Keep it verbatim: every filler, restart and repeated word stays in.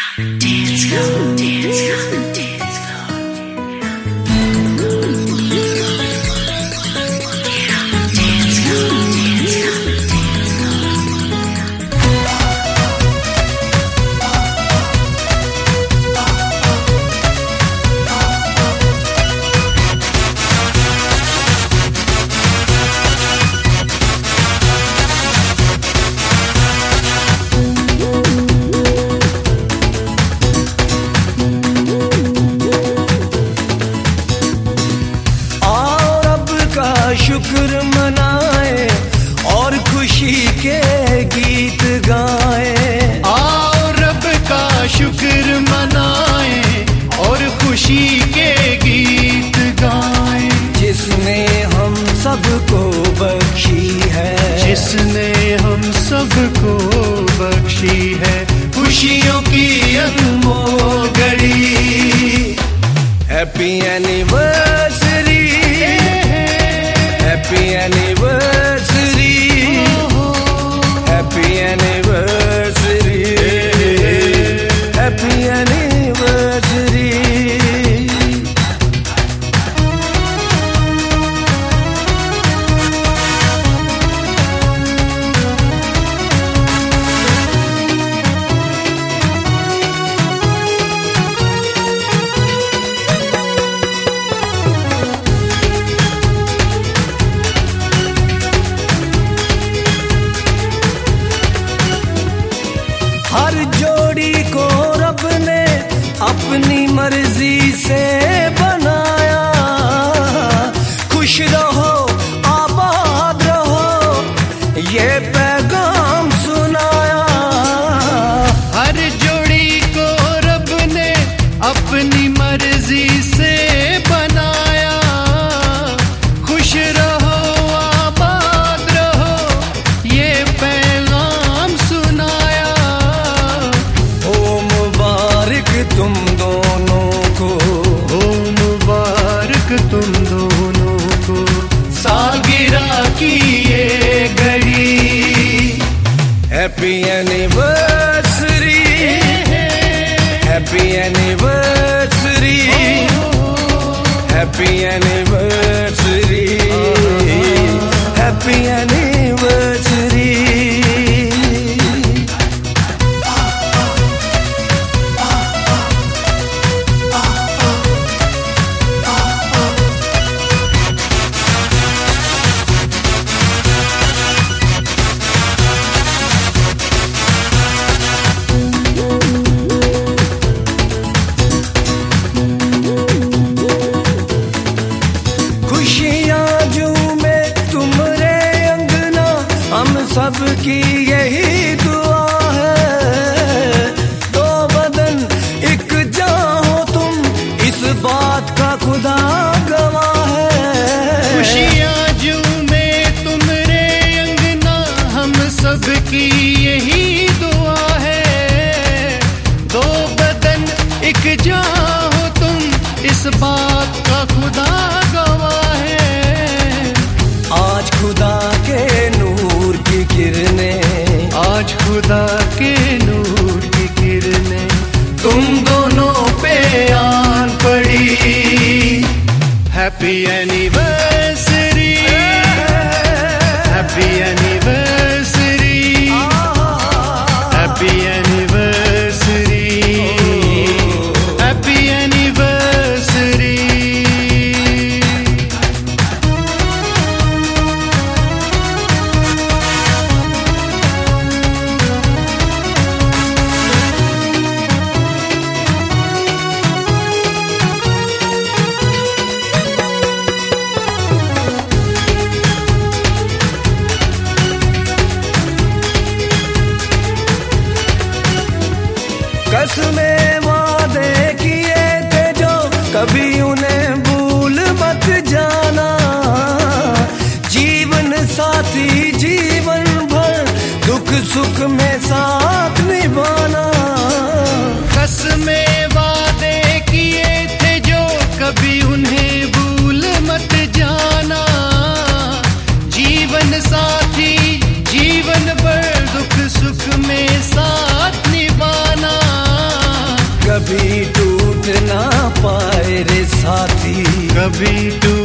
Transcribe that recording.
शुक्र मनाए और खुशी के गीत गाए। आओ रब का शुक्र मनाए और खुशी के गीत गाए। जिसने हम सबको बख्शी है, जिसने हम सबको बख्शी है खुशियों की अनमोल घड़ी। Happy anniversary, happy anniversary, happy anniversary, happy anniversary. हर जोड़ी को रब ने अपनी मर्जी से बनाया। खुश रहो आबाद रहो ये पैगाम सुनाया। हर जोड़ी को रब ने अपनी मर्जी से बनाया। खुश रहो आबाद रहो ये पैगाम सुनाया। हो मुबारक तुम दोनों को, हो मुबारक तुम दोनों को सालगिरह की ये घड़ी। Happy anniversary, happy anniversary, happy anniversary, happy anniversary. सबकी यही दुआ है। दो बदन एक जान हो तुम इस बात का खुदा गवाह है। खुशियाँ झूमे तुम रे अंगना हम सबकी यही दुआ है। दो बदन एक जान हो तुम इस बात का खुदा गवाह है। आज खुदा के नूर की किरणें, आज खुदा के नूर की किरणें तुम दोनों पे आन पड़ी। Happy anniversary, happy anniversary, happy anniversary, happy anniversary. कसमें वादे किए थे जो कभी उन्हें भूल मत जाना। जीवन साथी जीवन भर दुख सुख में साथ निभाना। कसमें वादे किए थे जो कभी उन्हें भूल मत जाना। जीवन साथी जीवन भर दुख सुख में साथ निभाना। कभी तू